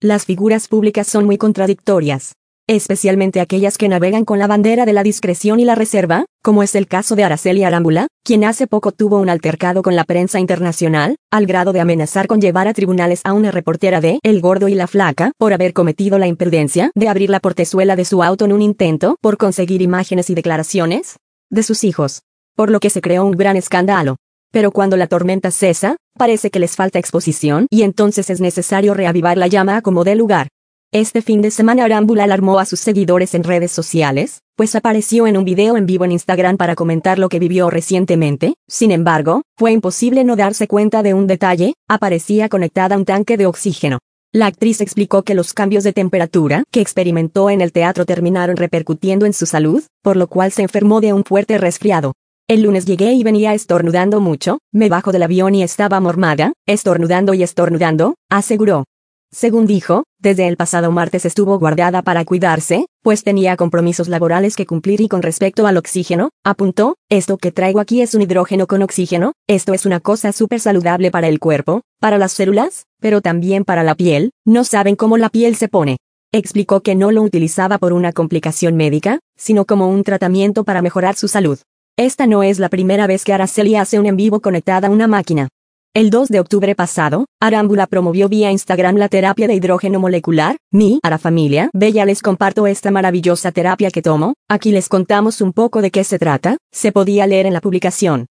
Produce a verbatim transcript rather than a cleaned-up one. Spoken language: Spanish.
Las figuras públicas son muy contradictorias, especialmente aquellas que navegan con la bandera de la discreción y la reserva, como es el caso de Araceli Arámbula, quien hace poco tuvo un altercado con la prensa internacional, al grado de amenazar con llevar a tribunales a una reportera de El Gordo y la Flaca por haber cometido la imprudencia de abrir la portezuela de su auto en un intento por conseguir imágenes y declaraciones de sus hijos, por lo que se creó un gran escándalo. Pero cuando la tormenta cesa, parece que les falta exposición y entonces es necesario reavivar la llama a como dé lugar. Este fin de semana Arámbula alarmó a sus seguidores en redes sociales, pues apareció en un video en vivo en Instagram para comentar lo que vivió recientemente. Sin embargo, fue imposible no darse cuenta de un detalle: aparecía conectada a un tanque de oxígeno. La actriz explicó que los cambios de temperatura que experimentó en el teatro terminaron repercutiendo en su salud, por lo cual se enfermó de un fuerte resfriado. El lunes llegué y venía estornudando mucho, me bajo del avión y estaba mormada, estornudando y estornudando, aseguró. Según dijo, desde el pasado martes estuvo guardada para cuidarse, pues tenía compromisos laborales que cumplir y con respecto al oxígeno, apuntó, esto que traigo aquí es un hidrógeno con oxígeno, esto es una cosa súper saludable para el cuerpo, para las células, pero también para la piel, no saben cómo la piel se pone. Explicó que no lo utilizaba por una complicación médica, sino como un tratamiento para mejorar su salud. Esta no es la primera vez que Araceli hace un en vivo conectada a una máquina. El dos de octubre pasado, Arámbula promovió vía Instagram la terapia de hidrógeno molecular. Mi Ara familia bella, les comparto esta maravillosa terapia que tomo. Aquí les contamos un poco de qué se trata. Se podía leer en la publicación.